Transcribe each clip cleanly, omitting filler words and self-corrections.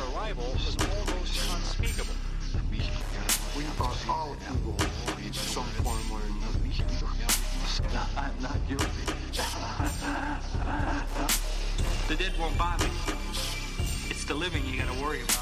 arrival was almost unspeakable. We are all evil in some form or another. I'm not guilty. The dead won't bother you. It's the living you gotta worry about.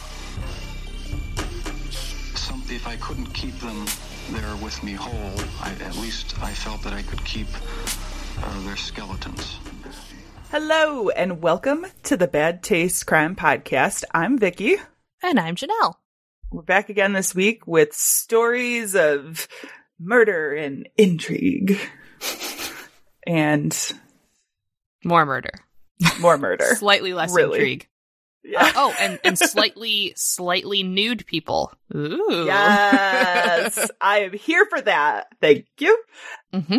If I couldn't keep them there with me whole, at least I felt that I could keep their skeletons. Hello, and welcome to the Bad Taste Crime Podcast. I'm Vicky. And I'm Janelle. We're back again this week with stories of murder and intrigue. And more murder. More murder. Slightly less really. Intrigue. Yeah. And slightly nude people. Ooh. Yes. I am here for that. Thank you. Mm-hmm.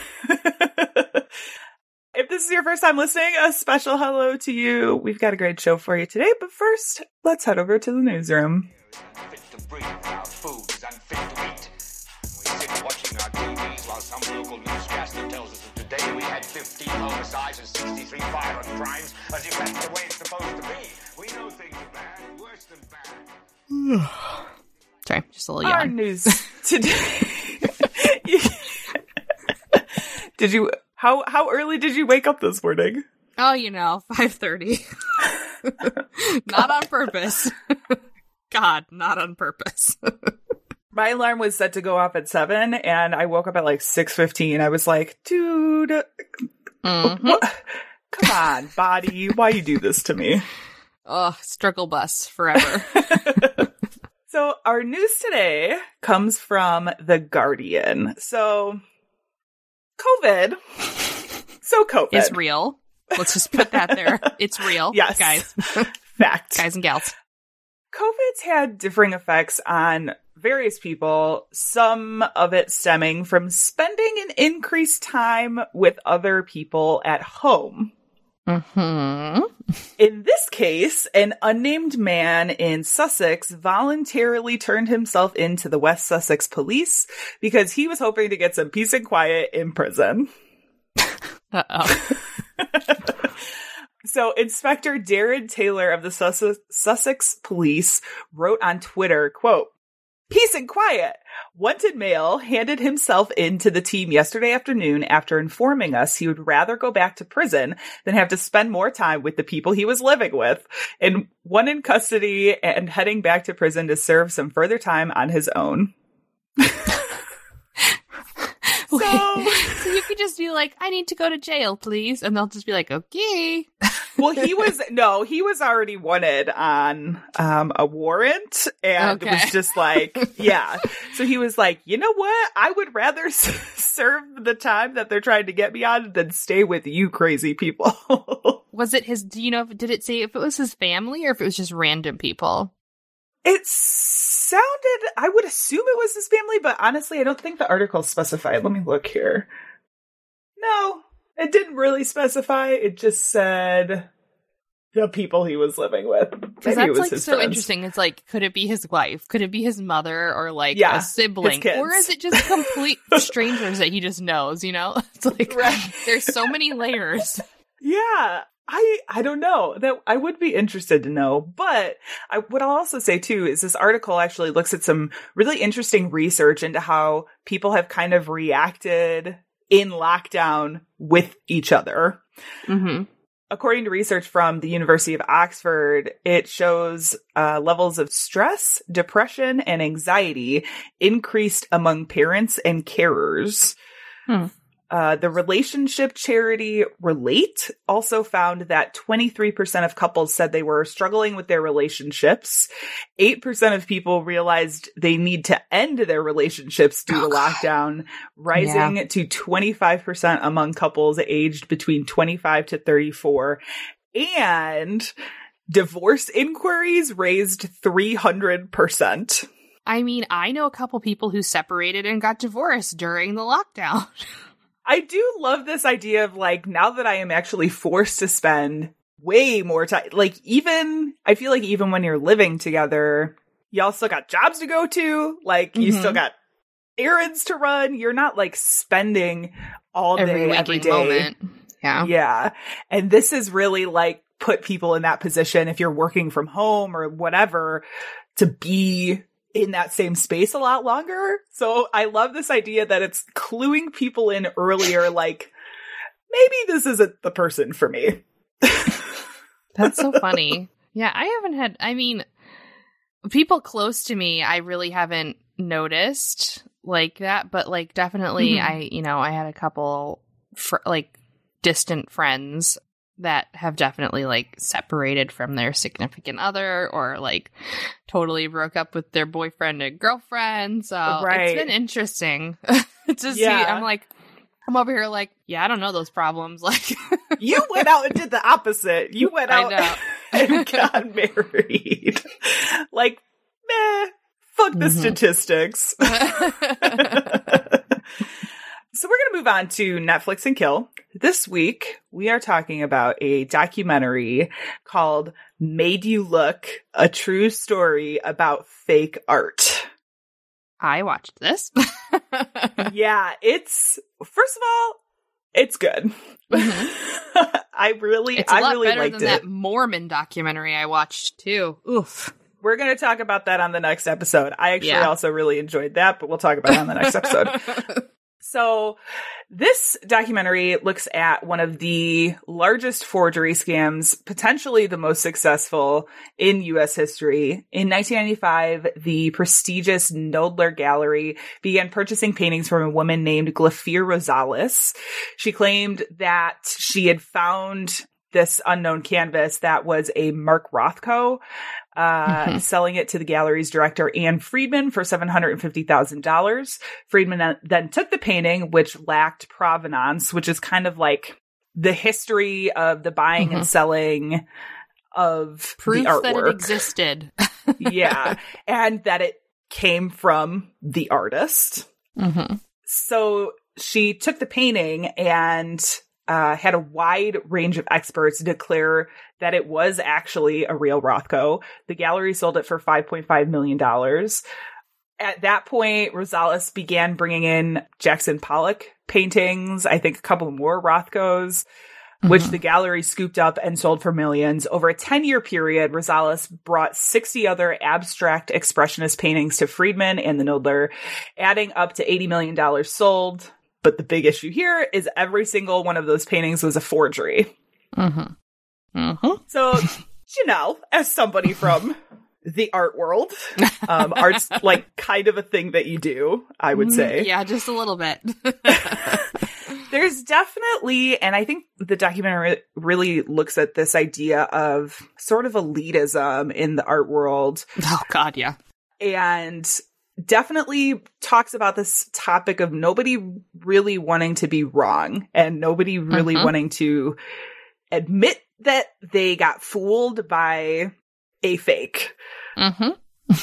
If this is your first time listening, a special hello to you. We've got a great show for you today, but first, let's head over to the newsroom. Unfit to breathe, our food is unfit to eat. We sit watching our TVs while some local newscaster tells us that today we had 15 homicides and 63 violent crimes, as if that's the way it's supposed to be. We know things are bad, worse than bad. Sorry, just a little yawn. Our news today. Did you... How early did you wake up this morning? Oh, 5:30. Not on purpose. God, not on purpose. My alarm was set to go off at 7, and I woke up at like 6:15. I was like, dude, what? Come on, body, why you do this to me? Oh, struggle bus forever. So our news today comes from The Guardian. So COVID is real. Let's just put that there. It's real. Yes. Guys. Fact. Guys and gals. COVID's had differing effects on various people, some of it stemming from spending an increased time with other people at home. Mm-hmm. In this case, an unnamed man in Sussex voluntarily turned himself in to the West Sussex police because he was hoping to get some peace and quiet in prison. Uh-oh. So Inspector Darren Taylor of the Sussex Police wrote on Twitter, quote, "Peace and quiet. Wanted male handed himself in to the team yesterday afternoon after informing us he would rather go back to prison than have to spend more time with the people he was living with, and one in custody and heading back to prison to serve some further time on his own." So you could just be like, "I need to go to jail, please," and they'll just be like, "Okay." Well, he was already wanted on a warrant, and was just like, yeah. So he was like, you know what? I would rather serve the time that they're trying to get me on than stay with you crazy people. Was it his, did it say if it was his family or if it was just random people? It sounded, I would assume it was his family, but honestly, I don't think the article specified. Let me look here. No, it didn't really specify. It just said the people he was living with. Because that's like so friends. Interesting. It's like, could it be his wife? Could it be his mother or like a sibling? Or is it just complete strangers that he just knows, It's like, There's so many layers. Yeah. I don't know. That I would be interested to know, but what I'll also say too is this article actually looks at some really interesting research into how people have kind of reacted in lockdown with each other. Mm-hmm. According to research from the University of Oxford, it shows levels of stress, depression, and anxiety increased among parents and carers. The relationship charity Relate also found that 23% of couples said they were struggling with their relationships. 8% of people realized they need to end their relationships due to lockdown, rising to 25% among couples aged between 25 to 34. And divorce inquiries raised 300%. I mean, I know a couple people who separated and got divorced during the lockdown. I do love this idea of like, now that I am actually forced to spend way more time, like I feel like even when you're living together, y'all still got jobs to go to, like you still got errands to run. You're not like spending all day, every day. Moment. Yeah. Yeah. And this is really like put people in that position if you're working from home or whatever to be in that same space a lot longer. So I love this idea that it's cluing people in earlier, like, maybe this isn't the person for me. That's so funny. Yeah, I haven't had, I mean, people close to me, I really haven't noticed like that, but like definitely I had a couple like distant friends that have definitely like separated from their significant other or like totally broke up with their boyfriend and girlfriend. So It's been interesting to see. I'm over here like, yeah, I don't know those problems. Like you went out and did the opposite. You went out and got married. Like, meh, fuck the statistics. So we're going to move on to Netflix and Kill. This week, we are talking about a documentary called Made You Look, a true story about fake art. I watched this. Yeah, first of all, it's good. I really liked it. It's a lot better than that Mormon documentary I watched too. Oof. We're going to talk about that on the next episode. I actually also really enjoyed that, but we'll talk about it on the next episode. So this documentary looks at one of the largest forgery scams, potentially the most successful in U.S. history. In 1995, the prestigious Knoedler Gallery began purchasing paintings from a woman named Glafira Rosales. She claimed that she had found this unknown canvas that was a Mark Rothko, selling it to the gallery's director, Anne Friedman, for $750,000. Friedman then took the painting, which lacked provenance, which is kind of like the history of the buying and selling of proof the artwork. That it existed. Yeah. And that it came from the artist. So she took the painting and had a wide range of experts declare that it was actually a real Rothko. The gallery sold it for $5.5 million. At that point, Rosales began bringing in Jackson Pollock paintings, I think a couple more Rothkos, which the gallery scooped up and sold for millions. Over a 10-year period, Rosales brought 60 other abstract expressionist paintings to Friedman and the Knoedler, adding up to $80 million sold. But the big issue here is every single one of those paintings was a forgery. So, you know, as somebody from the art world, art's like kind of a thing that you do, I would say. Yeah, just a little bit. There's definitely, and I think the documentary really looks at this idea of sort of elitism in the art world. Oh, God, yeah. And definitely talks about this topic of nobody really wanting to be wrong and nobody really wanting to admit that they got fooled by a fake. And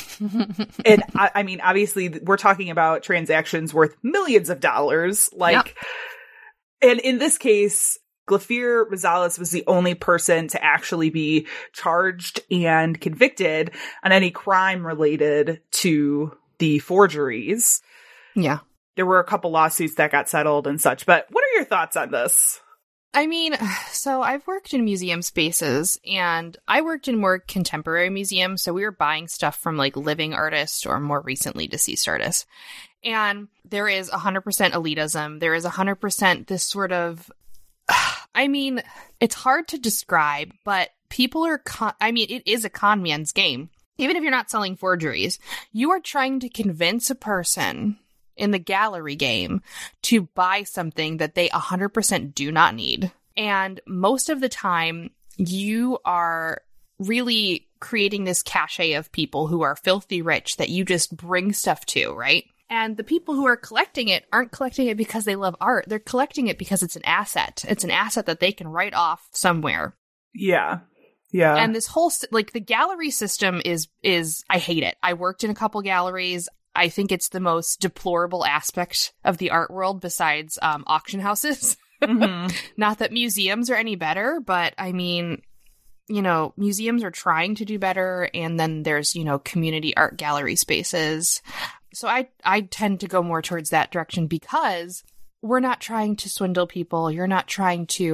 I mean, obviously we're talking about transactions worth millions of dollars. Like, and in this case, Glafira Rosales was the only person to actually be charged and convicted on any crime related to the forgeries. Yeah. There were a couple lawsuits that got settled and such, but what are your thoughts on this? I mean, so I've worked in museum spaces and I worked in more contemporary museums. So we were buying stuff from like living artists or more recently deceased artists. And there is 100% elitism. There is 100% this sort of, I mean, it's hard to describe, but people are, it is a con man's game. Even if you're not selling forgeries, you are trying to convince a person in the gallery game to buy something that they 100% do not need. And most of the time, you are really creating this cachet of people who are filthy rich that you just bring stuff to, right? And the people who are collecting it aren't collecting it because they love art. They're collecting it because it's an asset. It's an asset that they can write off somewhere. Yeah. Yeah. And this whole, like, the gallery system is, I hate it. I worked in a couple galleries. I think it's the most deplorable aspect of the art world besides auction houses. Not that museums are any better, but I mean, you know, museums are trying to do better. And then there's, you know, community art gallery spaces. So I tend to go more towards that direction because we're not trying to swindle people. You're not trying to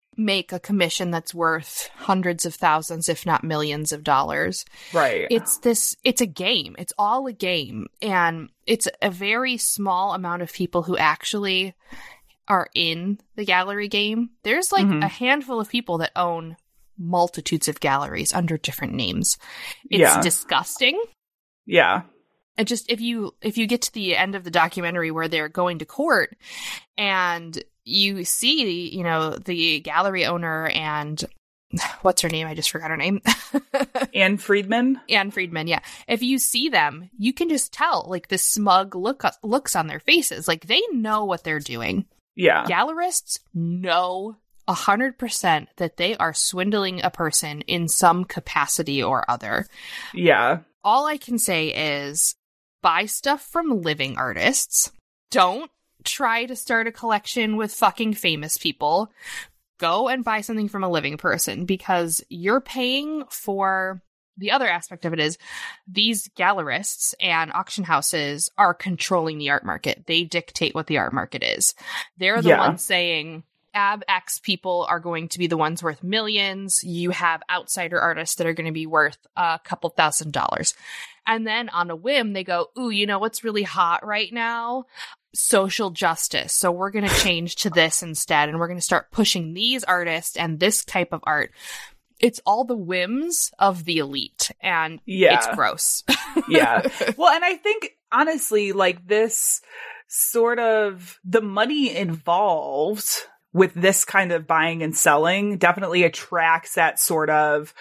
make a commission that's worth hundreds of thousands, if not millions of dollars. Right. It's a game. It's all a game. And it's a very small amount of people who actually are in the gallery game. There's like a handful of people that own multitudes of galleries under different names. It's disgusting. Yeah. And just if you get to the end of the documentary where they're going to court and you see, you know, the gallery owner and what's her name? I just forgot her name. Anne Friedman. Anne Friedman, yeah. If you see them, you can just tell, like, the smug looks on their faces. Like, they know what they're doing. Yeah. Gallerists know 100% that they are swindling a person in some capacity or other. Yeah. All I can say is buy stuff from living artists. Don't try to start a collection with fucking famous people. Go and buy something from a living person, because you're paying for... The other aspect of it is these gallerists and auction houses are controlling the art market. They dictate what the art market is. They're the ones saying, AbX people are going to be the ones worth millions. You have outsider artists that are going to be worth a couple $1,000s. And then on a whim, they go, ooh, you know what's really hot right now? Social justice. So we're going to change to this instead. And we're going to start pushing these artists and this type of art. It's all the whims of the elite. And it's gross. Yeah. Well, and I think, honestly, like, this sort of, the money involved with this kind of buying and selling definitely attracts that sort of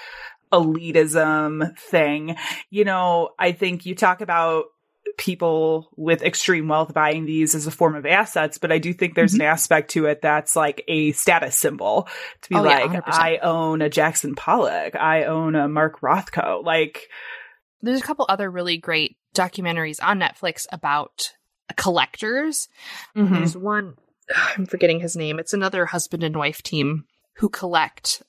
elitism thing. You know, I think you talk about people with extreme wealth buying these as a form of assets, but I do think there's an aspect to it that's like a status symbol to be like, 100%. I own a Jackson Pollock, I own a Mark Rothko. Like, there's a couple other really great documentaries on Netflix about collectors. There's one, I'm forgetting his name. It's another husband and wife team who collect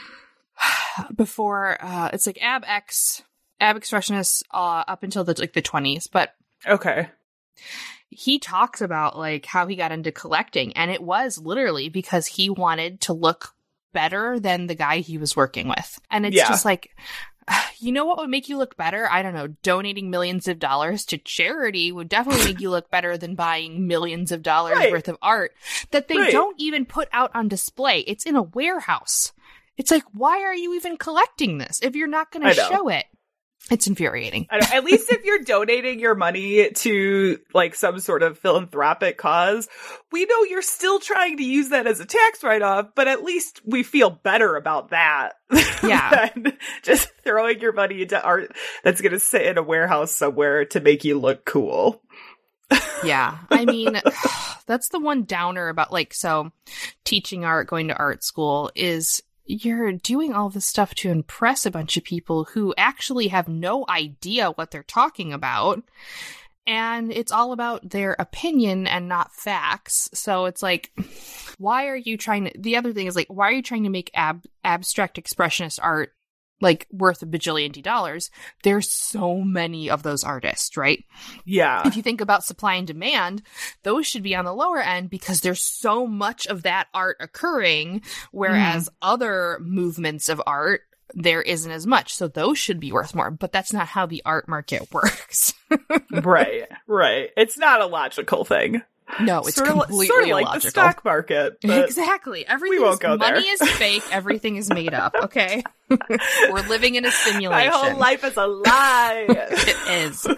before, it's like AbX Expressionists up until the 20s, but okay. He talks about like how he got into collecting, and it was literally because he wanted to look better than the guy he was working with. And it's just like, you know what would make you look better? I don't know. Donating millions of dollars to charity would definitely make you look better than buying millions of dollars worth of art that they don't even put out on display. It's in a warehouse. It's like, why are you even collecting this if you're not going to show it? It's infuriating. I know. At least if you're donating your money to like some sort of philanthropic cause, we know you're still trying to use that as a tax write-off, but at least we feel better about that. Yeah. Than just throwing your money into art that's going to sit in a warehouse somewhere to make you look cool. Yeah. I mean, that's the one downer about like, so teaching art, going to art school is... You're doing all this stuff to impress a bunch of people who actually have no idea what they're talking about. And it's all about their opinion and not facts. So it's like, why are you trying to... The other thing is like, why are you trying to make abstract expressionist art like worth $1 bajillion? There's so many of those artists, right? Yeah. If you think about supply and demand, those should be on the lower end because there's so much of that art occurring, whereas other movements of art, there isn't as much. So those should be worth more, but that's not how the art market works. Right. It's not a logical thing. No, it's completely sort of like illogical. The stock market. Exactly. We won't go there. Money is fake. Everything is made up. Okay. We're living in a simulation. My whole life is a lie. It is.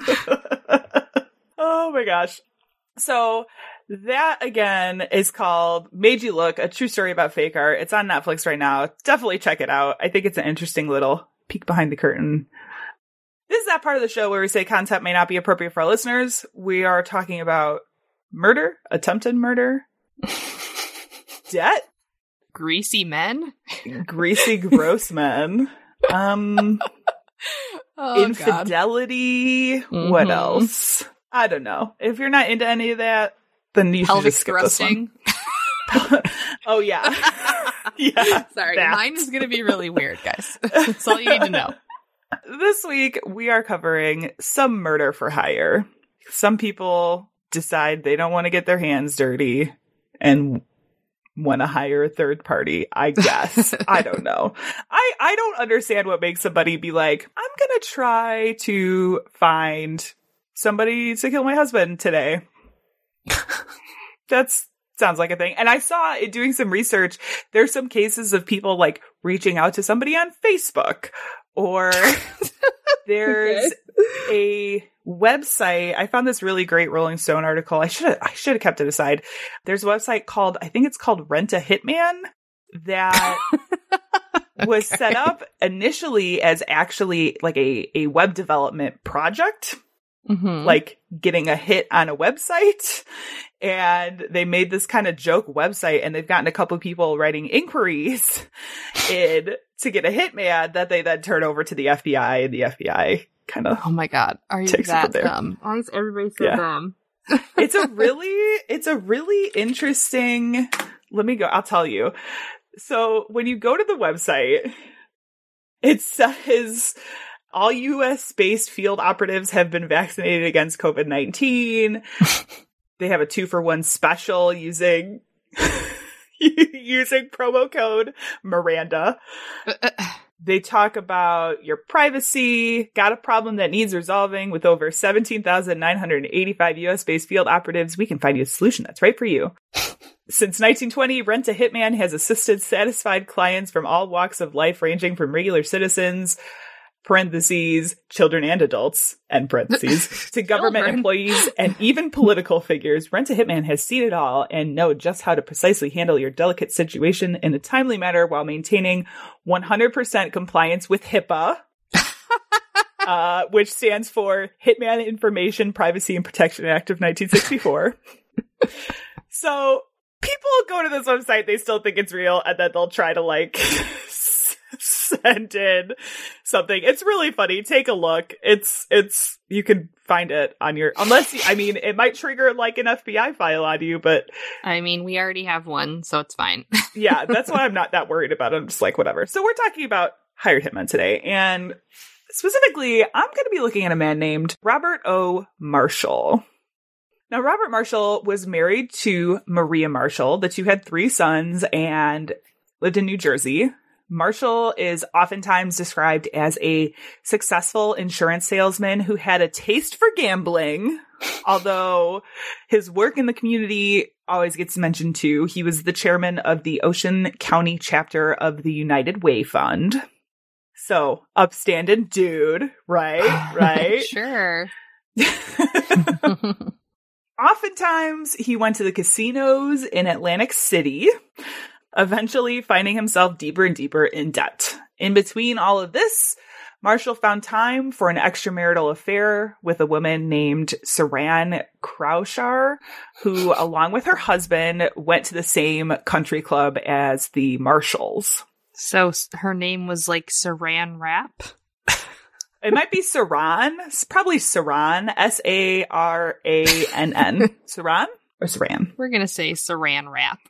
Oh my gosh. So that again is called Made You Look, a true story about fake art. It's on Netflix right now. Definitely check it out. I think it's an interesting little peek behind the curtain. This is that part of the show where we say content may not be appropriate for our listeners. We are talking about murder, attempted murder, debt, greasy men, greasy, gross men, infidelity. God. What else? I don't know. If you're not into any of that, then you should just skip thrusting. This one. Oh yeah, yeah. Sorry, mine is going to be really weird, guys. That's all you need to know. This week we are covering some murder for hire. Some people decide they don't want to get their hands dirty and want to hire a third party, I guess. I don't know. I don't understand what makes somebody be like, I'm going to try to find somebody to kill my husband today. Sounds like a thing. And I saw in doing some research, there's some cases of people like reaching out to somebody on Facebook, or there's a website. I found this really great Rolling Stone article. I should have kept it aside. There's a website called, I think it's called Rent a Hitman, that was set up initially as actually like a web development project. Mm-hmm. Like getting a hit on a website, and they made this kind of joke website, and they've gotten a couple of people writing inquiries to get a hitman that they then turn over to the FBI, and the FBI kind of, oh my god, are you that dumb? Why is everybody so dumb? It's a really interesting. I'll tell you. So when you go to the website, it says, all U.S.-based field operatives have been vaccinated against COVID-19. They have a 2-for-1 special using promo code Miranda. They talk about your privacy, got a problem that needs resolving. With over 17,985 U.S.-based field operatives, we can find you a solution that's right for you. Since 1920, Rent a Hitman has assisted satisfied clients from all walks of life, ranging from regular citizens, parentheses, children and adults, end parentheses, to government employees and even political figures. Rent a Hitman has seen it all and know just how to precisely handle your delicate situation in a timely manner while maintaining 100% compliance with HIPAA, which stands for Hitman Information Privacy and Protection Act of 1964. So people go to this website, they still think it's real, and then they'll try to like send in something. It's really funny. Take a look. It's you can find it on your, it might trigger like an FBI file on you, but I mean, we already have one, so it's fine. Yeah, that's why I'm not that worried about it. I'm just like, whatever. So we're talking about hired hitmen today, and specifically, I'm going to be looking at a man named Robert O. Marshall. Now, Robert Marshall was married to Maria Marshall. The two had 3 sons and lived in New Jersey. Marshall is oftentimes described as a successful insurance salesman who had a taste for gambling, although his work in the community always gets mentioned too. He was the chairman of the Ocean County chapter of the United Way Fund. So, upstanding dude, right? Right? Sure. Oftentimes, he went to the casinos in Atlantic City, eventually finding himself deeper and deeper in debt. In between all of this, Marshall found time for an extramarital affair with a woman named Saran Kraushaar, who, along with her husband, went to the same country club as the Marshalls. So her name was like Saran Wrap? It might be Saran. It's probably Saran. Sarann. Saran or Saran? We're going to say Saran Wrap.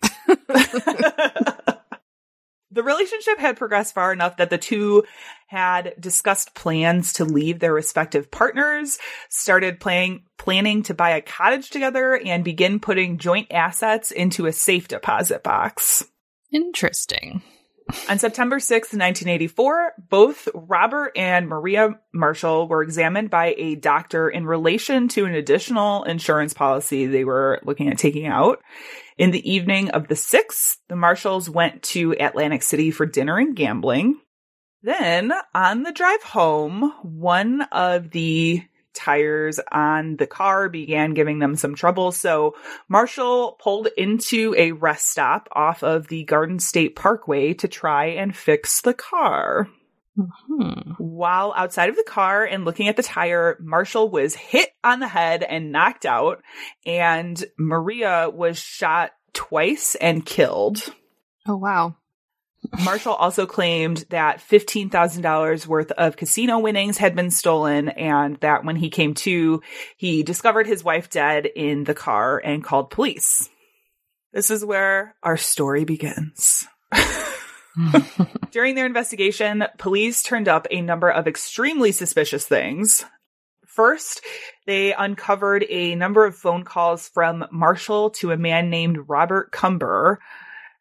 The relationship had progressed far enough that the two had discussed plans to leave their respective partners, started planning to buy a cottage together, and begin putting joint assets into a safe deposit box. Interesting. On September 6th, 1984, both Robert and Maria Marshall were examined by a doctor in relation to an additional insurance policy they were looking at taking out. In the evening of the 6th, the Marshalls went to Atlantic City for dinner and gambling. Then, on the drive home, one of the tires on the car began giving them some trouble, so Marshall pulled into a rest stop off of the Garden State Parkway to try and fix the car. Mm-hmm. While outside of the car and looking at the tire, Marshall was hit on the head and knocked out, and Maria was shot twice and killed. Oh, wow. Marshall also claimed that $15,000 worth of casino winnings had been stolen, and that when he came to, he discovered his wife dead in the car and called police. This is where our story begins. During their investigation, police turned up a number of extremely suspicious things. First, they uncovered a number of phone calls from Marshall to a man named Robert Cumber.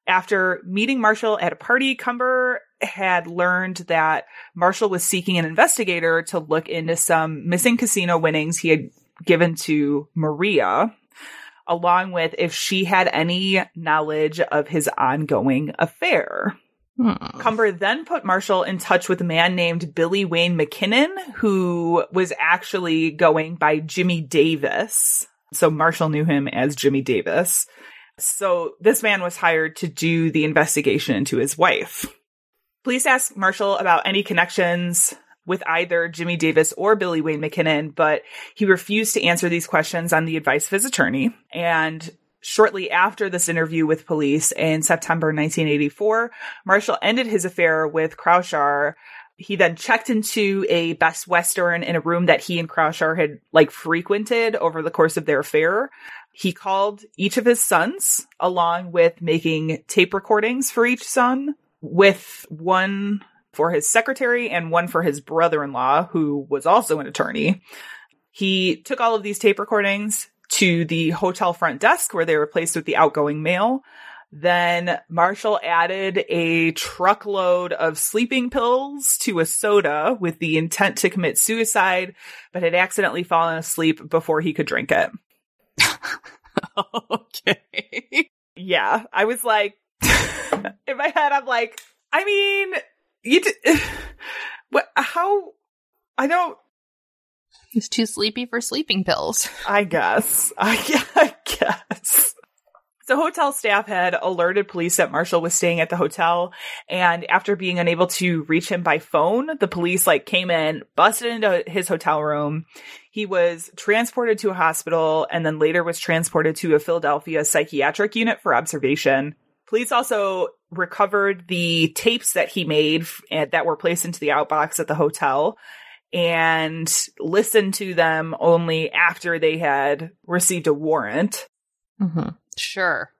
After meeting Marshall at a party, Cumber had learned that Marshall was seeking an investigator to look into some missing casino winnings he had given to Maria, along with if she had any knowledge of his ongoing affair. Cumber then put Marshall in touch with a man named Billy Wayne McKinnon, who was actually going by Jimmy Davis. So Marshall knew him as Jimmy Davis. So this man was hired to do the investigation into his wife. Police asked Marshall about any connections with either Jimmy Davis or Billy Wayne McKinnon, but he refused to answer these questions on the advice of his attorney. And shortly after this interview with police in September 1984, Marshall ended his affair with Croushar. He then checked into a Best Western in a room that he and Croushar had frequented over the course of their affair. He called each of his sons, along with making tape recordings for each son, with one for his secretary and one for his brother-in-law, who was also an attorney. He took all of these tape recordings to the hotel front desk where they were placed with the outgoing mail. Then Marshall added a truckload of sleeping pills to a soda with the intent to commit suicide, but had accidentally fallen asleep before he could drink it. Okay. Yeah, I was like, in my head, I'm like, I mean, how? I don't. He's too sleepy for sleeping pills. I guess. So hotel staff had alerted police that Marshall was staying at the hotel, and after being unable to reach him by phone, the police came in, busted into his hotel room. He was transported to a hospital and then later was transported to a Philadelphia psychiatric unit for observation. Police also recovered the tapes that he made that were placed into the outbox at the hotel and listened to them only after they had received a warrant. Mm-hmm. Sure.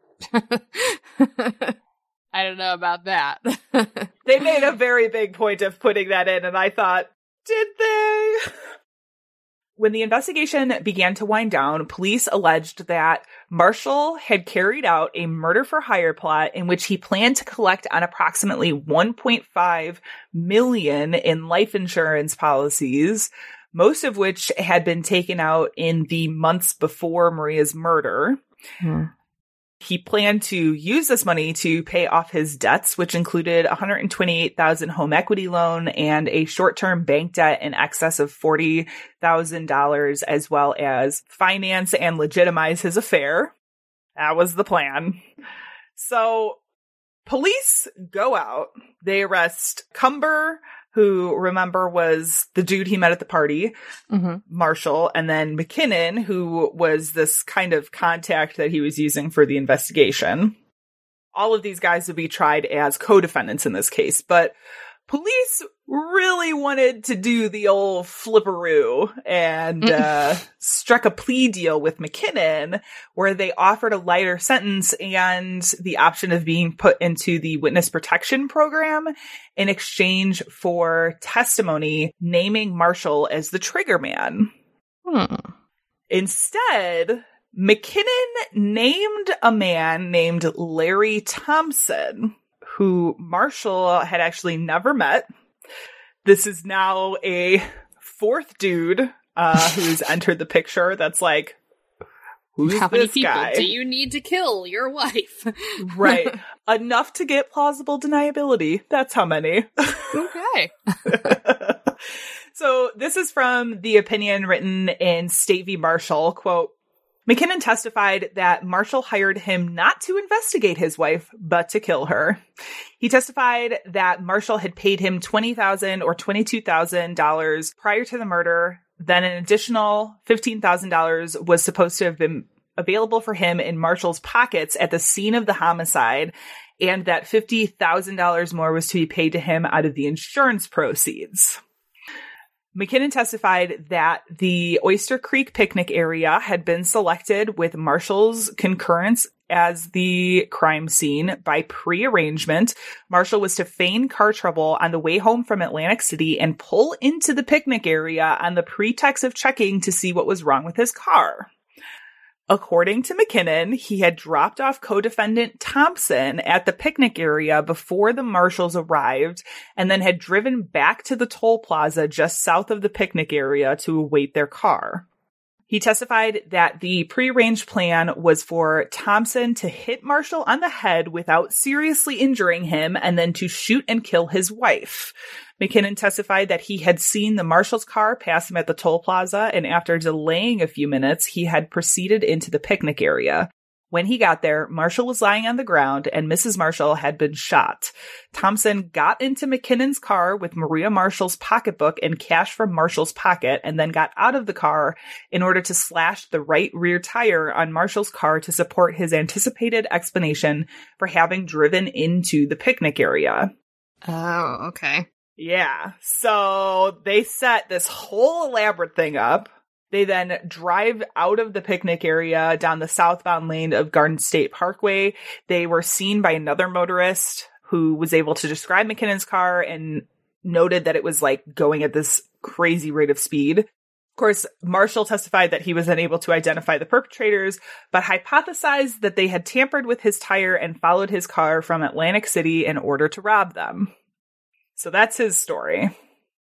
I don't know about that. They made a very big point of putting that in, and I thought, did they? When the investigation began to wind down, police alleged that Marshall had carried out a murder-for-hire plot in which he planned to collect on approximately $1.5 million in life insurance policies, most of which had been taken out in the months before Maria's murder. He planned to use this money to pay off his debts, which included a $128,000 home equity loan and a short-term bank debt in excess of $40,000, as well as finance and legitimize his affair. That was the plan. So police go out. They arrest Cumber, who, remember, was the dude he met at the party, Marshall, and then McKinnon, who was this kind of contact that he was using for the investigation. All of these guys would be tried as co-defendants in this case, but police really wanted to do the old flipperoo and struck a plea deal with McKinnon where they offered a lighter sentence and the option of being put into the witness protection program in exchange for testimony naming Marshall as the trigger man. Instead, McKinnon named a man named Larry Thompson, who Marshall had actually never met. This is now a fourth dude who's entered the picture that's like, who's How this many people guy? do you need to kill your wife? Right. Enough to get plausible deniability. That's how many. Okay. So this is from the opinion written in State v. Marshall, quote, McKinnon testified that Marshall hired him not to investigate his wife, but to kill her. He testified that Marshall had paid him $20,000 or $22,000 prior to the murder. Then an additional $15,000 was supposed to have been available for him in Marshall's pockets at the scene of the homicide, and that $50,000 more was to be paid to him out of the insurance proceeds. McKinnon testified that the Oyster Creek picnic area had been selected with Marshall's concurrence as the crime scene by pre-arrangement. Marshall was to feign car trouble on the way home from Atlantic City and pull into the picnic area on the pretext of checking to see what was wrong with his car. According to McKinnon, he had dropped off co-defendant Thompson at the picnic area before the marshals arrived and then had driven back to the toll plaza just south of the picnic area to await their car. He testified that the prearranged plan was for Thompson to hit Marshall on the head without seriously injuring him and then to shoot and kill his wife. McKinnon testified that he had seen the marshal's car pass him at the toll plaza, and after delaying a few minutes, he had proceeded into the picnic area. When he got there, Marshall was lying on the ground and Mrs. Marshall had been shot. Thompson got into McKinnon's car with Maria Marshall's pocketbook and cash from Marshall's pocket and then got out of the car in order to slash the right rear tire on Marshall's car to support his anticipated explanation for having driven into the picnic area. Oh, okay. Yeah. So they set this whole elaborate thing up. They then drive out of the picnic area down the southbound lane of Garden State Parkway. They were seen by another motorist who was able to describe McKinnon's car and noted that it was like going at this crazy rate of speed. Of course, Marshall testified that he was unable to identify the perpetrators, but hypothesized that they had tampered with his tire and followed his car from Atlantic City in order to rob them. So that's his story.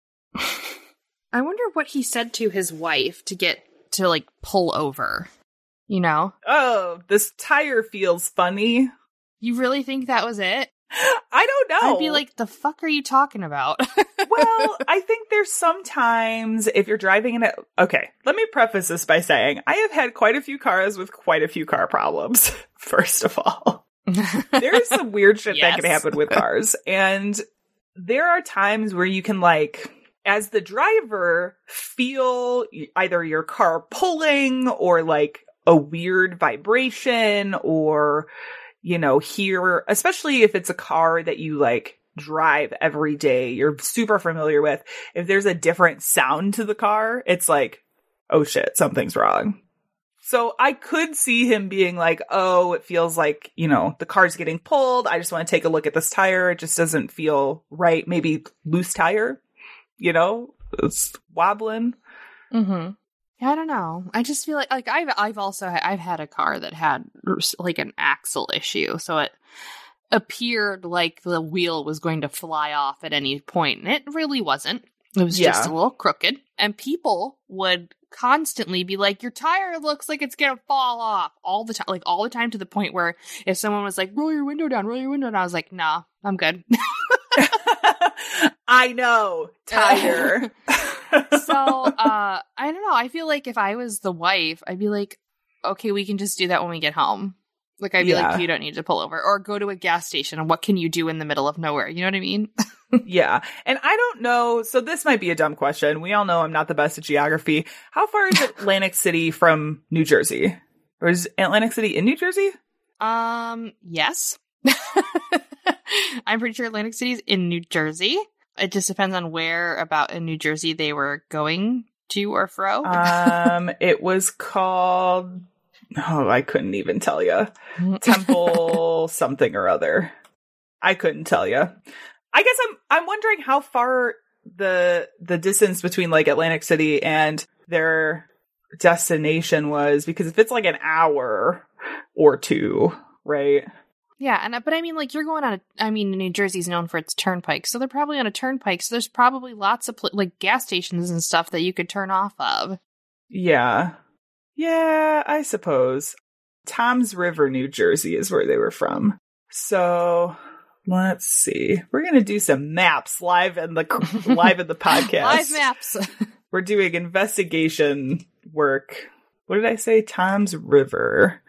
I wonder what he said to his wife to get to, like, pull over, you know? Oh, this tire feels funny. You really think that was it? I don't know. I'd be like, the fuck are you talking about? Well, I think there's sometimes if you're driving in a... Okay, let me preface this by saying I have had quite a few cars with quite a few car problems, first of all. There's some weird shit that can happen with cars, and there are times where you can, like, as the driver, feel either your car pulling or, like, a weird vibration or, you know, hear, especially if it's a car that you, like, drive every day, you're super familiar with. If there's a different sound to the car, it's like, oh shit, something's wrong. So I could see him being like, oh, it feels like, you know, the car's getting pulled. I just want to take a look at this tire. It just doesn't feel right. Maybe loose tire, you know, it's wobbling. Mm-hmm. Yeah, I don't know. I just feel like I've had a car that had like an axle issue. So it appeared like the wheel was going to fly off at any point. And it really wasn't. It was just a little crooked. And people would constantly be like, your tire looks like it's gonna fall off all the time, like all the time, to the point where if someone was like, roll your window down, I was like, nah, I'm good. I know, tire. So I don't know, I feel like if I was the wife, I'd be like, okay, we can just do that when we get home. Like, I'd be like, you don't need to pull over or go to a gas station, and what can you do in the middle of nowhere? You know what I mean? Yeah. And I don't know. So this might be a dumb question. We all know I'm not the best at geography. How far is Atlantic City from New Jersey? Or is Atlantic City in New Jersey? Yes. I'm pretty sure Atlantic City is in New Jersey. It just depends on where about in New Jersey they were going to or fro. It was called, I couldn't even tell you. Temple something or other. I couldn't tell you. I guess I'm wondering how far the distance between like Atlantic City and their destination was, because if it's like an hour or two, right? Yeah, but I mean, like, you're going on New Jersey's known for its turnpike, so they're probably on a turnpike, so there's probably lots of like gas stations and stuff that you could turn off of. Yeah, I suppose. Toms River, New Jersey is where they were from. So let's see. We're going to do some maps live in the podcast. Live maps. We're doing investigation work. What did I say? Toms River.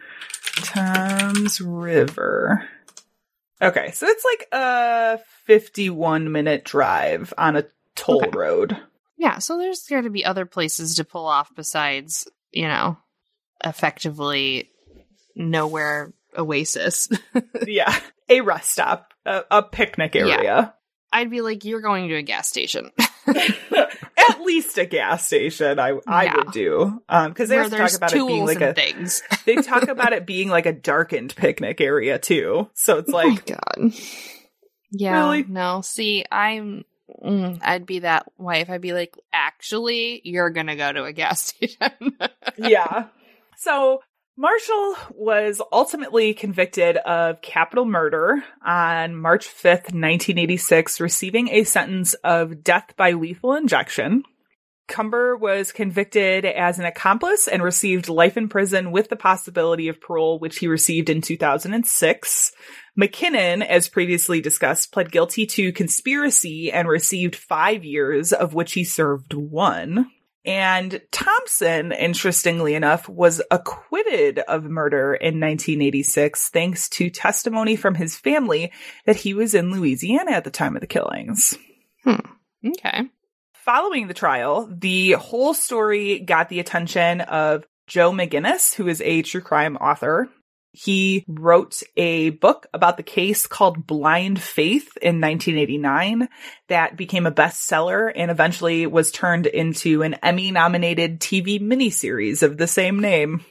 Okay, so it's like a 51-minute drive on a toll road. Yeah, so there's got to be other places to pull off besides, you know, effectively nowhere oasis. Yeah, a rest stop, a picnic area. Yeah. I'd be like, you're going to a gas station. At least a gas station, I would do. Because they talk about it being like things. They talk about it being like a darkened picnic area too. So it's like, oh my God. Yeah, really? No. See, I'd be that wife. I'd be like, actually, you're gonna go to a gas station. Yeah. So Marshall was ultimately convicted of capital murder on March 5th, 1986, receiving a sentence of death by lethal injection. Cumber was convicted as an accomplice and received life in prison with the possibility of parole, which he received in 2006. McKinnon, as previously discussed, pled guilty to conspiracy and received 5 years, of which he served 1. And Thompson, interestingly enough, was acquitted of murder in 1986, thanks to testimony from his family that he was in Louisiana at the time of the killings. Okay. Following the trial, the whole story got the attention of Joe McGinnis, who is a true crime author. He wrote a book about the case called Blind Faith in 1989 that became a bestseller and eventually was turned into an Emmy-nominated TV miniseries of the same name.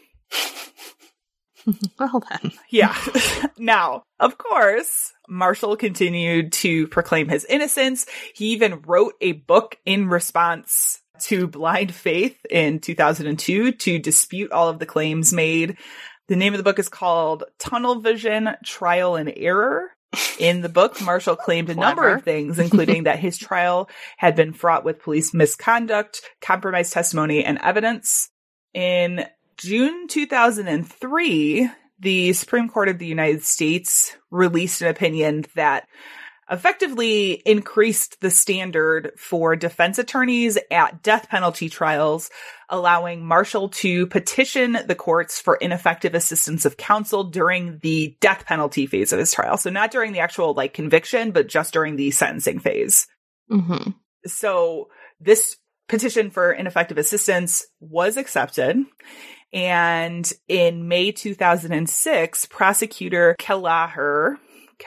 Well then. Yeah. Now, of course, Marshall continued to proclaim his innocence. He even wrote a book in response to Blind Faith in 2002 to dispute all of the claims made. The name of the book is called Tunnel Vision, Trial and Error. In the book, Marshall claimed a number of things, including that his trial had been fraught with police misconduct, compromised testimony, and evidence. In June 2003, the Supreme Court of the United States released an opinion that effectively increased the standard for defense attorneys at death penalty trials, allowing Marshall to petition the courts for ineffective assistance of counsel during the death penalty phase of his trial. So not during the actual conviction, but just during the sentencing phase. Mm-hmm. So this petition for ineffective assistance was accepted. And in May 2006, prosecutor Kelleher,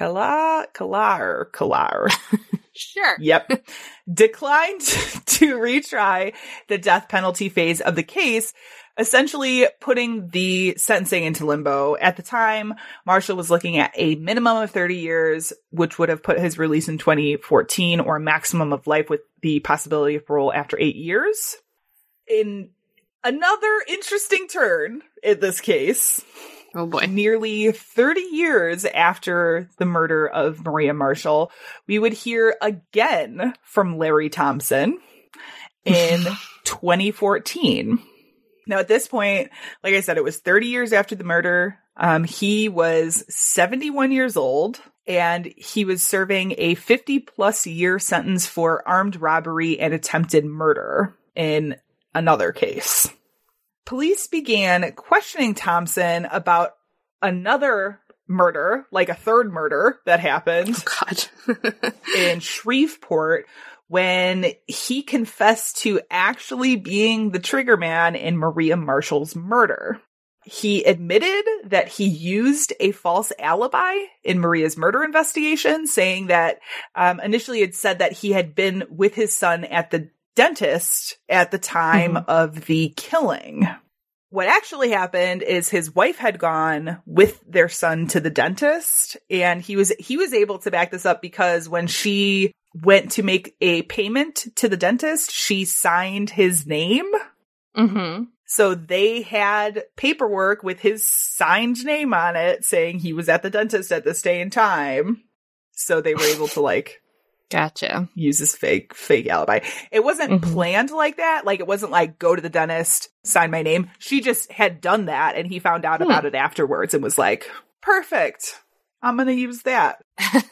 Sure. Yep. Declined to retry the death penalty phase of the case, essentially putting the sentencing into limbo. At the time, Marshall was looking at a minimum of 30 years, which would have put his release in 2014, or a maximum of life with the possibility of parole after 8 years. In another interesting turn in this case, oh boy, nearly 30 years after the murder of Maria Marshall, we would hear again from Larry Thompson in 2014. Now, at this point, like I said, it was 30 years after the murder. He was 71 years old, and he was serving a 50-plus year sentence for armed robbery and attempted murder in another case. Police began questioning Thompson about another murder, like a third murder that happened in Shreveport, when he confessed to actually being the trigger man in Maria Marshall's murder. He admitted that he used a false alibi in Maria's murder investigation, saying that initially it said that he had been with his son at the dentist at the time of the killing. What actually happened is his wife had gone with their son to the dentist, and he was able to back this up because when she went to make a payment to the dentist, she signed his name. Mm-hmm. So they had paperwork with his signed name on it saying he was at the dentist at this day and time. So they were able to gotcha. Use his fake alibi. It wasn't planned like that. It wasn't go to the dentist, sign my name. She just had done that, and he found out about it afterwards and was like, perfect. I'm going to use that.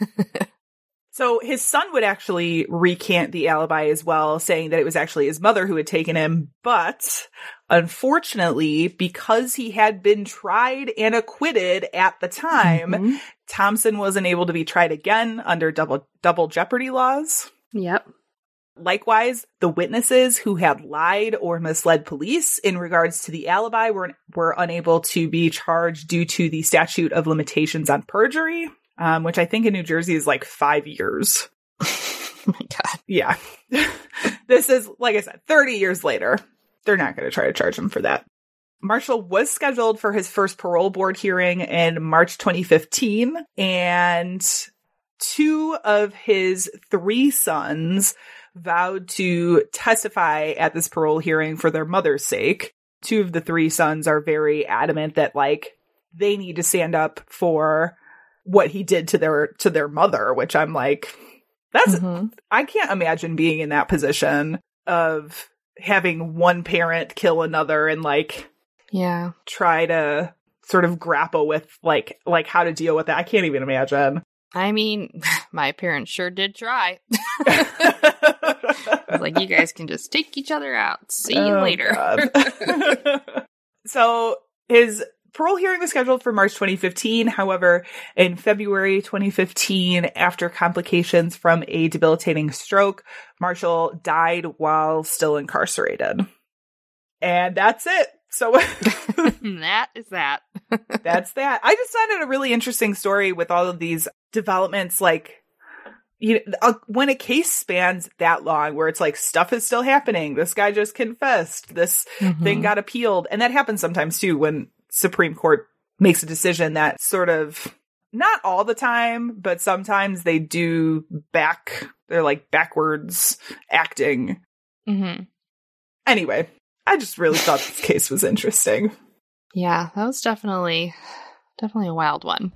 So his son would actually recant the alibi as well, saying that it was actually his mother who had taken him. But unfortunately, because he had been tried and acquitted at the time, Thompson wasn't able to be tried again under double jeopardy laws. Yep. Likewise, the witnesses who had lied or misled police in regards to the alibi were unable to be charged due to the statute of limitations on perjury, which I think in New Jersey is 5 years. Oh my God. Yeah. This is, like I said, 30 years later. They're not going to try to charge him for that. Marshall was scheduled for his first parole board hearing in March 2015, and 2 of his 3 sons vowed to testify at this parole hearing for their mother's sake. two of the three sons are very adamant that like they need to stand up for what he did to their mother, which I'm like, that's, I can't imagine being in that position of having one parent kill another and like, try to sort of grapple with like how to deal with that. I can't even imagine. I mean, my parents sure did try. Like, you guys can just take each other out. See you later. So his parole hearing was scheduled for March 2015. However, in February 2015, after complications from a debilitating stroke, Marshall died while still incarcerated. And that's it. So that is that. That's that. I just found it a really interesting story with all of these developments. Like, you know, when a case spans that long, where it's like stuff is still happening. This guy just confessed. This thing got appealed, and that happens sometimes too when Supreme Court makes a decision that sort of, not all the time, but sometimes they do they're like backwards acting. Anyway. I just really thought this case was interesting. Yeah, that was definitely a wild one.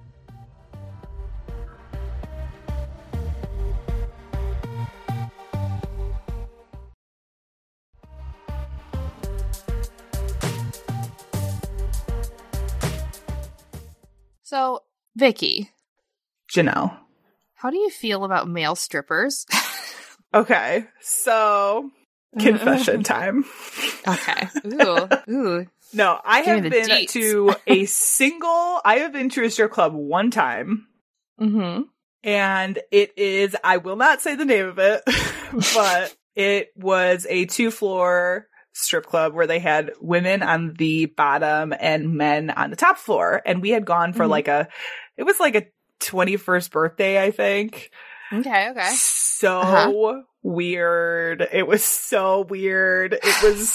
So, Vicky. Janelle. How do you feel about male strippers? Okay, so confession time. Okay. Ooh. No, I have been to a strip club one time. And it is, I will not say the name of it, but it was a 2-floor strip club where they had women on the bottom and men on the top floor. And we had gone for it was like a 21st birthday, I think. Okay. So weird. It was so weird. It was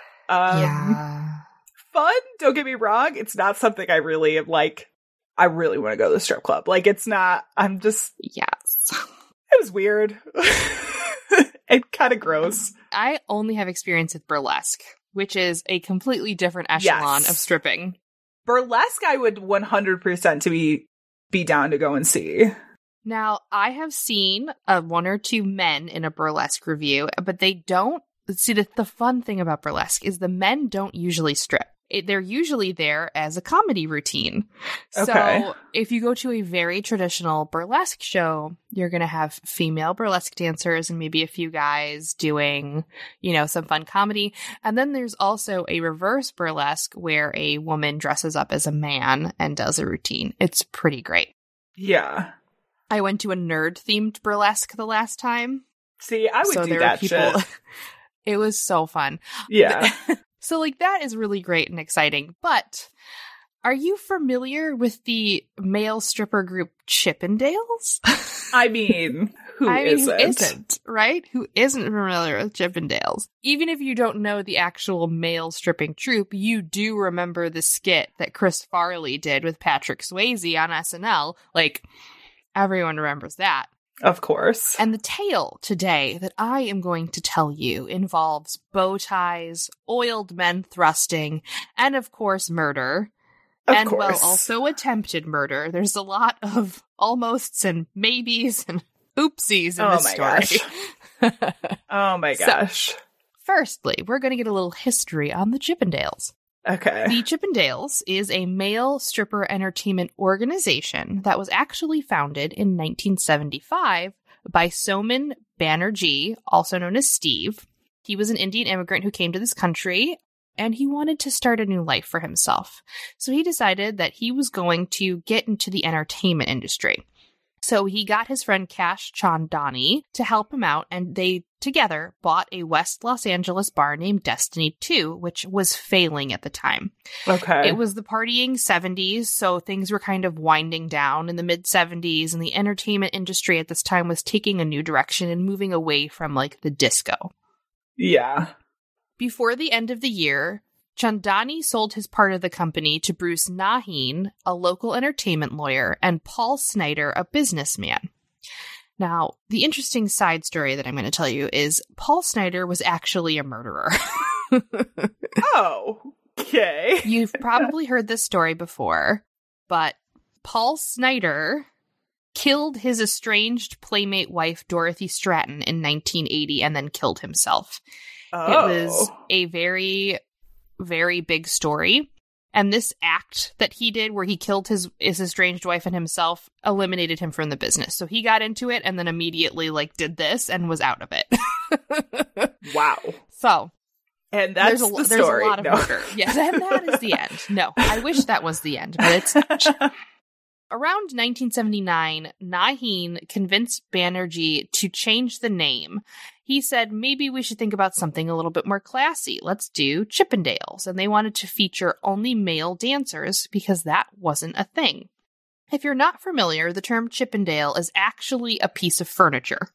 fun. Don't get me wrong. It's not something I really am like, I really want to go to the strip club. Like, it's not, I'm just, yes. It was weird. And kind of gross. I only have experience with burlesque, which is a completely different echelon of stripping. Burlesque, I would 100% be down to go and see. Now, I have seen one or two men in a burlesque review, but they don't. See, the fun thing about burlesque is the men don't usually strip. They're usually there as a comedy routine. Okay. So if you go to a very traditional burlesque show, you're going to have female burlesque dancers and maybe a few guys doing, some fun comedy. And then there's also a reverse burlesque where a woman dresses up as a man and does a routine. It's pretty great. Yeah. I went to a nerd-themed burlesque the last time. See, I would do that shit. It was so fun. Yeah. So, that is really great and exciting. But are you familiar with the male stripper group Chippendales? I mean, who isn't, right? Who isn't familiar with Chippendales? Even if you don't know the actual male stripping troupe, you do remember the skit that Chris Farley did with Patrick Swayze on SNL. Everyone remembers that. Of course. And the tale today that I am going to tell you involves bow ties, oiled men thrusting, and of course murder. Also attempted murder. There's a lot of almosts and maybes and oopsies in this story. Oh my gosh. So, firstly, we're going to get a little history on the Chippendales. Okay. The Chippendales is a male stripper entertainment organization that was actually founded in 1975 by Soman Banerjee, also known as Steve. He was an Indian immigrant who came to this country, and he wanted to start a new life for himself. So he decided that he was going to get into the entertainment industry. So he got his friend Cash Chandani to help him out, and they together bought a West Los Angeles bar named Destiny 2, which was failing at the time. Okay. It was the partying 70s, so things were kind of winding down in the mid-70s, and the entertainment industry at this time was taking a new direction and moving away from, the disco. Yeah. Before the end of the year, Chandani sold his part of the company to Bruce Naheen, a local entertainment lawyer, and Paul Snyder, a businessman. Now, the interesting side story that I'm going to tell you is Paul Snyder was actually a murderer. Oh, okay. You've probably heard this story before, but Paul Snider killed his estranged playmate wife, Dorothy Stratton, in 1980 and then killed himself. Oh. It was a very, very big story. And this act that he did where he killed his estranged wife and himself eliminated him from the business. So he got into it and then immediately did this and was out of it. Wow. So. And that's the story. There's a lot of murder. Yes, and that is the end. No, I wish that was the end, but it's not. Around 1979, Naheen convinced Banerjee to change the name. He said, maybe we should think about something a little bit more classy. Let's do Chippendales. And they wanted to feature only male dancers because that wasn't a thing. If you're not familiar, the term Chippendale is actually a piece of furniture.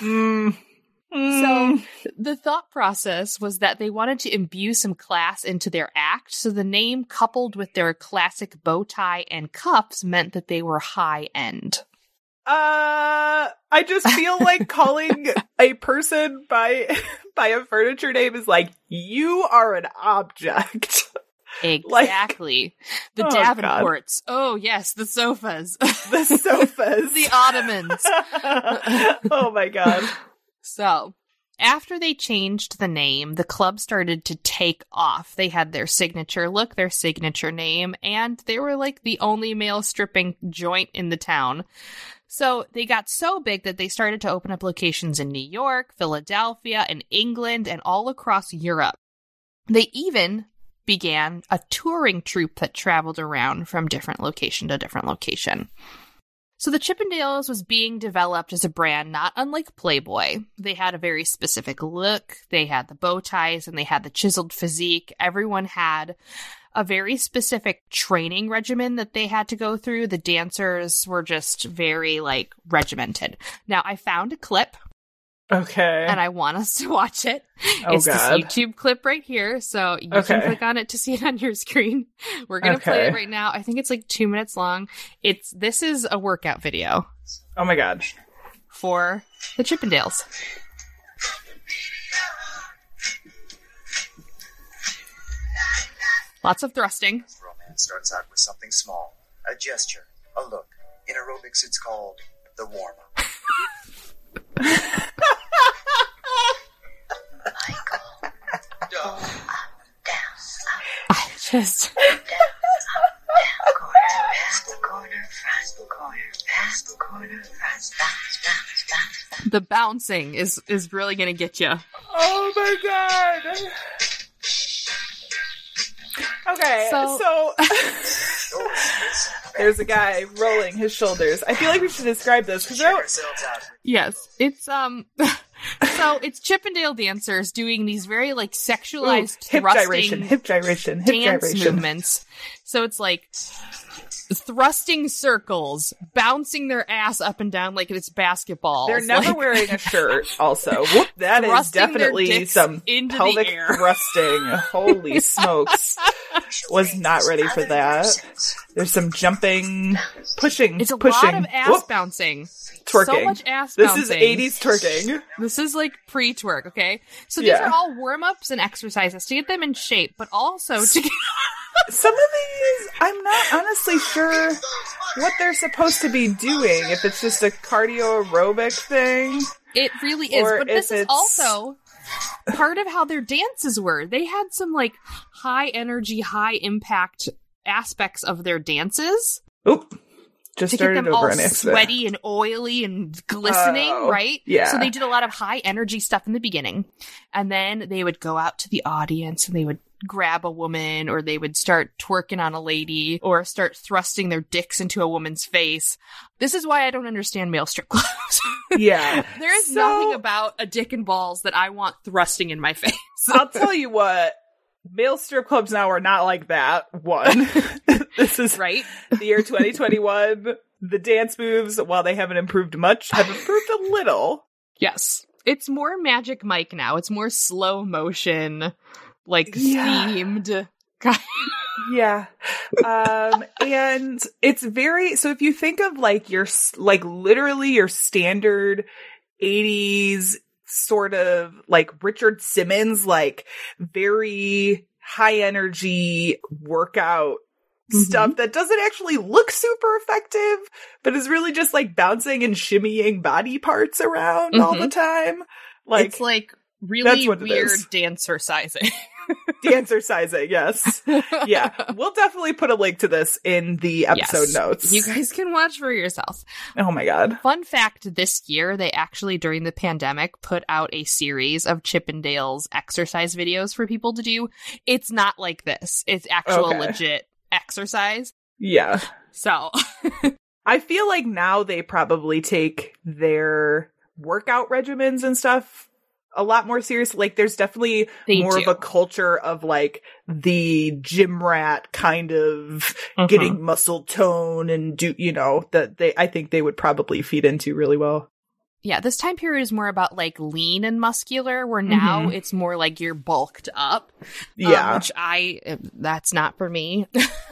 So the thought process was that they wanted to imbue some class into their act, so the name coupled with their classic bow tie and cuffs meant that they were high-end. I just feel like calling a person by a furniture name is like, you are an object. Exactly. The Davenports. God. Oh, yes, the sofas. The sofas. The ottomans. Oh, my God. So, after they changed the name, the club started to take off. They had their signature look, their signature name, and they were the only male stripping joint in the town. So they got so big that they started to open up locations in New York, Philadelphia, and England, and all across Europe. They even began a touring troupe that traveled around from different location to different location. So the Chippendales was being developed as a brand not unlike Playboy. They had a very specific look, they had the bow ties, and they had the chiseled physique. Everyone had a very specific training regimen that they had to go through. The dancers were just very, regimented. Now, I found a clip. Okay. And I want us to watch it. Oh, it's God. this YouTube clip right here, so you can click on it to see it on your screen. We're going to play it right now. I think it's 2 minutes long. This is a workout video. Oh, my God. For the Chippendales. Lots of thrusting. Romance starts out with something small, a gesture, a look. In aerobics, it's called the warm-up. I just... The bouncing is really gonna get you. Oh my God. Okay, so there's a guy rolling his shoulders. I feel like we should describe this because yes, it's so it's Chippendale dancers doing these very sexualized hip gyration dance movements. So it's thrusting circles, bouncing their ass up and down like it's basketball. They're never wearing a shirt, also. Whoop, that is definitely some pelvic thrusting. Holy smokes. Was not ready for that. There's some jumping, pushing. It's a lot of ass bouncing. Twerking. So much ass bouncing. This is 80s twerking. This is pre-twerk, okay? So these are all warm-ups and exercises to get them in shape, but also to get... Some of these, I'm not honestly sure what they're supposed to be doing. If it's just a cardio aerobic thing. It really is. But this is also part of how their dances were. They had some high energy, high impact aspects of their dances. Oop. Just to get them all sweaty and oily and glistening, right? Yeah. So they did a lot of high energy stuff in the beginning. And then they would go out to the audience and they would grab a woman, or they would start twerking on a lady, or start thrusting their dicks into a woman's face. This is why I don't understand male strip clubs. Yeah. There is nothing about a dick and balls that I want thrusting in my face. I'll tell you what. Male strip clubs now are not like that. One. This is right. The year 2021. The dance moves, while they haven't improved much, have improved a little. Yes. It's more Magic Mike now. It's more slow motion, themed. Yeah. And it's very, so if you think of your, literally your standard 80s sort of like Richard Simmons, like very high energy workout stuff that doesn't actually look super effective, but is really just like bouncing and shimmying body parts around all the time. Like, it's like really weird dancercising. Dancercising, yes. Yeah. We'll definitely put a link to this in the episode notes. You guys can watch for yourselves. Oh my God. Fun fact, this year, they actually, during the pandemic, put out a series of Chippendales exercise videos for people to do. It's not like this. It's actual legit exercise. Yeah. So. I feel like now they probably take their workout regimens and stuff a lot more serious. Like there's definitely of a culture of like the gym rat kind of getting muscle tone and I think they would probably feed into really well. Yeah, this time period is more about like lean and muscular, where now it's more like you're bulked up. Yeah. Which that's not for me.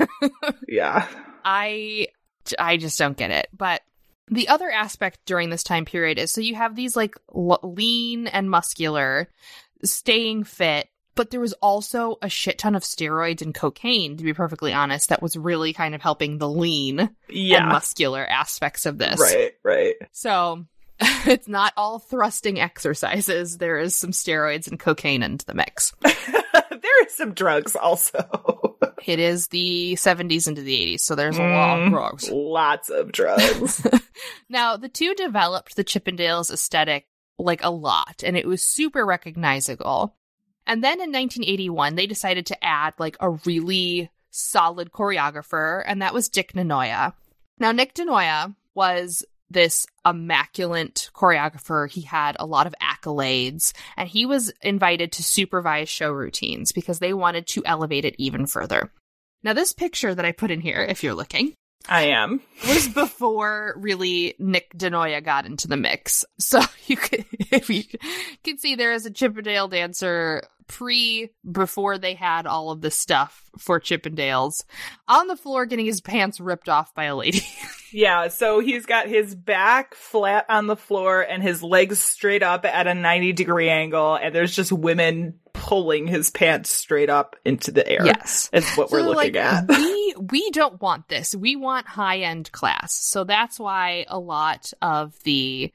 Yeah. I just don't get it. But the other aspect during this time period is, so you have these like lean and muscular, staying fit, but there was also a shit ton of steroids and cocaine, to be perfectly honest, that was really kind of helping the lean and muscular aspects of this. Right. So it's not all thrusting exercises. There is some steroids and cocaine into the mix. There is some drugs also. It is the 70s into the 80s, so there's a lot of drugs. Lots of drugs. Now, the two developed the Chippendales aesthetic like a lot, and it was super recognizable. And then in 1981, they decided to add like a really solid choreographer, and that was Dick Nanoia. Now, Nick Denoya was this immaculate choreographer. He had a lot of accolades, and he was invited to supervise show routines because they wanted to elevate it even further. Now, this picture that I put in here, if you're looking, I am, was before really Nick Denoya got into the mix. So if you can see, there is a Chippendale dancer before they had all of this stuff for Chippendales on the floor getting his pants ripped off by a lady. Yeah, so he's got his back flat on the floor and his legs straight up at a 90-degree angle, and there's just women pulling his pants straight up into the air. Yes. Is what we're looking at. We don't want this. We want high-end class. So that's why a lot of the,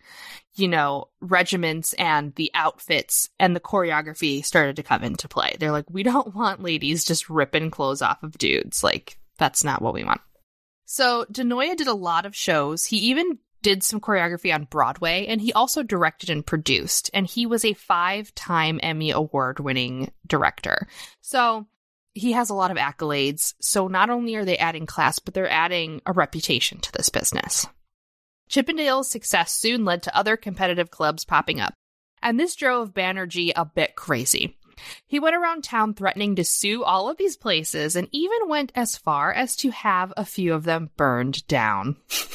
regiments and the outfits and the choreography started to come into play. They're like, we don't want ladies just ripping clothes off of dudes. Like, that's not what we want. So Denoya did a lot of shows. He even did some choreography on Broadway, and he also directed and produced. And he was a 5-time Emmy Award-winning director. So he has a lot of accolades. So not only are they adding class, but they're adding a reputation to this business. Chippendale's success soon led to other competitive clubs popping up, and this drove Banerjee a bit crazy. He went around town threatening to sue all of these places and even went as far as to have a few of them burned down.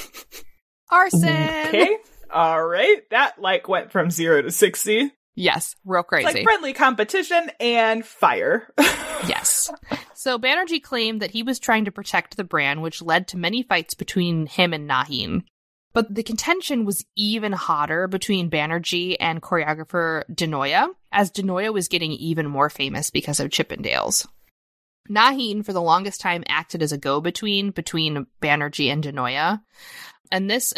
Arson! Okay. All right. That, went from 0 to 60. Yes. Real crazy. It's like friendly competition and fire. Yes. So Banerjee claimed that he was trying to protect the brand, which led to many fights between him and Nahin. But the contention was even hotter between Banerjee and choreographer Denoya, as Denoya was getting even more famous because of Chippendales. Nahin, for the longest time, acted as a go-between between Banerjee and Denoya. And this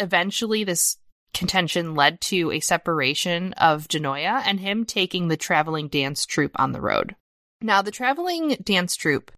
contention led to a separation of Denoya and him taking the traveling dance troupe on the road. Now, the traveling dance troupe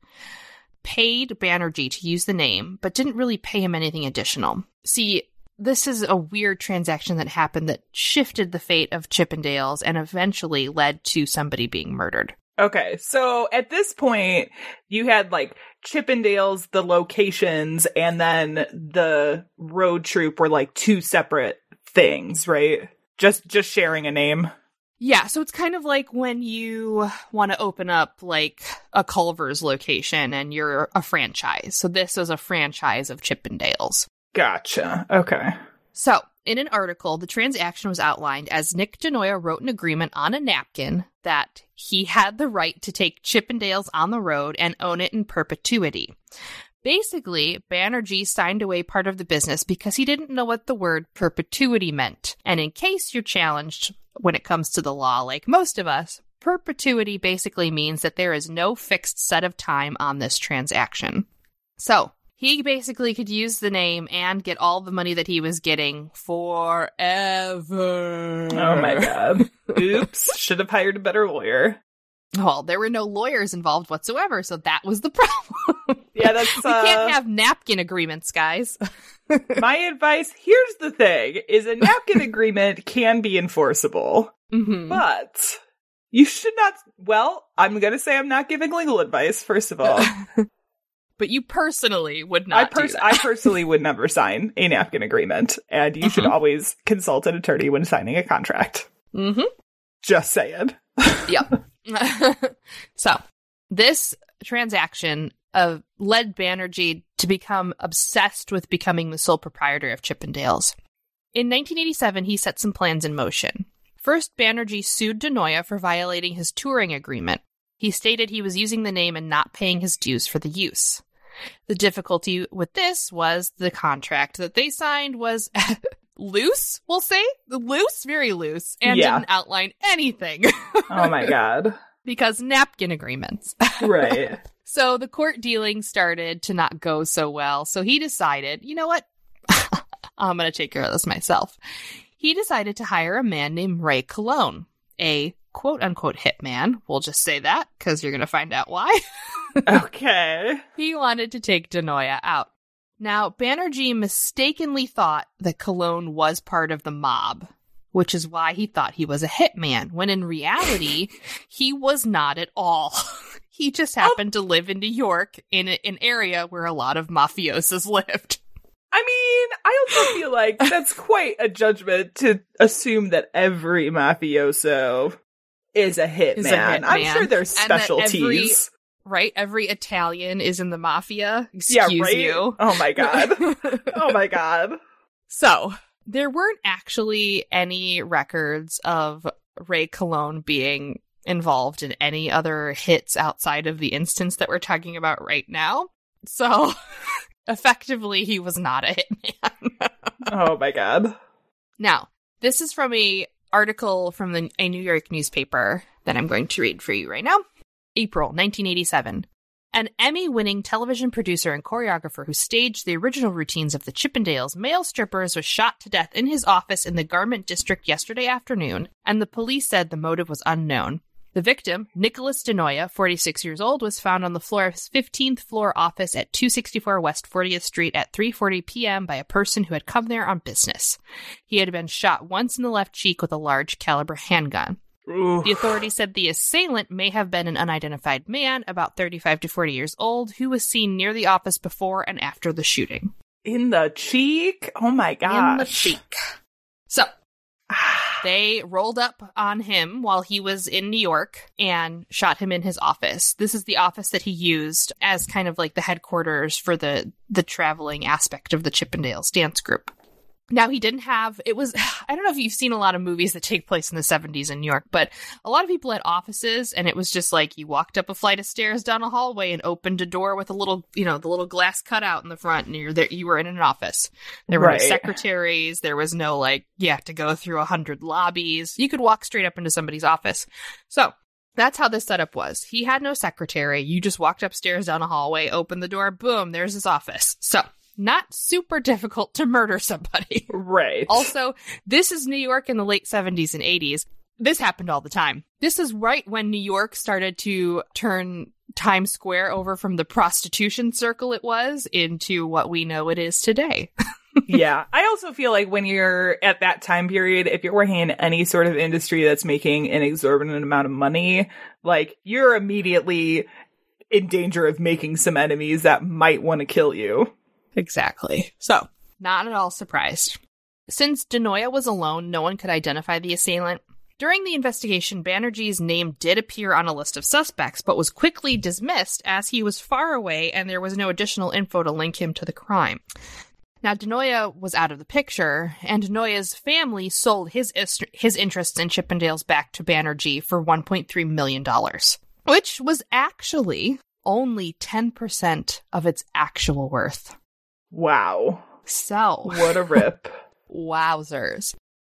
paid Banerjee to use the name, but didn't really pay him anything additional. See, this is a weird transaction that happened that shifted the fate of Chippendales and eventually led to somebody being murdered. Okay, so at this point, you had Chippendales, the locations, and then the road troupe were two separate things, right? Just sharing a name. Yeah, so it's kind of like when you want to open up a Culver's location and you're a franchise. So this is a franchise of Chippendales. Gotcha. Okay. So, in an article, the transaction was outlined as Nick Denoya wrote an agreement on a napkin that he had the right to take Chippendales on the road and own it in perpetuity. Basically, Banerjee signed away part of the business because he didn't know what the word perpetuity meant. And in case you're challenged, when it comes to the law, like most of us, perpetuity basically means that there is no fixed set of time on this transaction. So he basically could use the name and get all the money that he was getting forever. Oh my God. Oops. Should have hired a better lawyer. Well, there were no lawyers involved whatsoever, so that was the problem. Yeah, that's... We can't have napkin agreements, guys. My advice, here's the thing, is a napkin agreement can be enforceable. Mm-hmm. But you should not... Well, I'm going to say I'm not giving legal advice, first of all. But you personally would not do that. I personally would never sign a napkin agreement, and you should always consult an attorney when signing a contract. Mm-hmm. Just saying. Yep. So, this transaction led Banerjee to become obsessed with becoming the sole proprietor of Chippendales. In 1987, he set some plans in motion. First, Banerjee sued Denoya for violating his touring agreement. He stated he was using the name and not paying his dues for the use. The difficulty with this was the contract that they signed was loose, we'll say. Loose, very loose, and didn't outline anything. Oh my God. Because napkin agreements. Right. So the court dealing started to not go so well, so he decided, you know what? I'm going to take care of this myself. He decided to hire a man named Ray Colon, a quote-unquote hitman. We'll just say that, because you're going to find out why. Okay. He wanted to take Denoya out. Now, Banerjee mistakenly thought that Colon was part of the mob, which is why he thought he was a hitman, when in reality, he was not at all. He just happened to live in New York, in an area where a lot of mafiosos lived. I mean, I also feel like that's quite a judgment to assume that every mafioso is a hitman. I'm sure there's specialties. Every Italian is in the mafia. Excuse you. Oh my God. Oh my God. So, there weren't actually any records of Ray Colon being involved in any other hits outside of the instance that we're talking about right now. So, effectively, he was not a hitman. Oh my God. Now, this is from an article from a New York newspaper that I'm going to read for you right now. April 1987. An Emmy-winning television producer and choreographer who staged the original routines of the Chippendales male strippers was shot to death in his office in the Garment District yesterday afternoon, and the police said the motive was unknown. The victim, Nicholas Denoya, 46 years old, was found on the floor of his 15th floor office at 264 West 40th Street at 3:40 p.m. by a person who had come there on business. He had been shot once in the left cheek with a large caliber handgun. Oof. The authorities said the assailant may have been an unidentified man, about 35 to 40 years old, who was seen near the office before and after the shooting. In the cheek? Oh my gosh. In the cheek. So, they rolled up on him while he was in New York and shot him in his office. This is the office that he used as kind of like the headquarters for the traveling aspect of the Chippendales dance group. Now, he didn't have, I don't know if you've seen a lot of movies that take place in the 70s in New York, but a lot of people had offices, and it was just like you walked up a flight of stairs down a hallway and opened a door with a little, the little glass cutout in the front, and you were in an office. There were no secretaries. There was no, you had to go through 100 lobbies. You could walk straight up into somebody's office. So, that's how this setup was. He had no secretary. You just walked upstairs down a hallway, opened the door, boom, there's his office. So, not super difficult to murder somebody. Right. Also, this is New York in the late 70s and 80s. This happened all the time. This is right when New York started to turn Times Square over from the prostitution circle it was into what we know it is today. Yeah. I also feel like when you're at that time period, if you're working in any sort of industry that's making an exorbitant amount of money, you're immediately in danger of making some enemies that might want to kill you. Exactly. So, not at all surprised. Since Denoya was alone, no one could identify the assailant. During the investigation, Banerjee's name did appear on a list of suspects, but was quickly dismissed as he was far away and there was no additional info to link him to the crime. Now, Denoya was out of the picture, and Denoya's family sold his interests in Chippendales back to Banerjee for $1.3 million, which was actually only 10% of its actual worth. Wow. So. What a rip. Wowzers.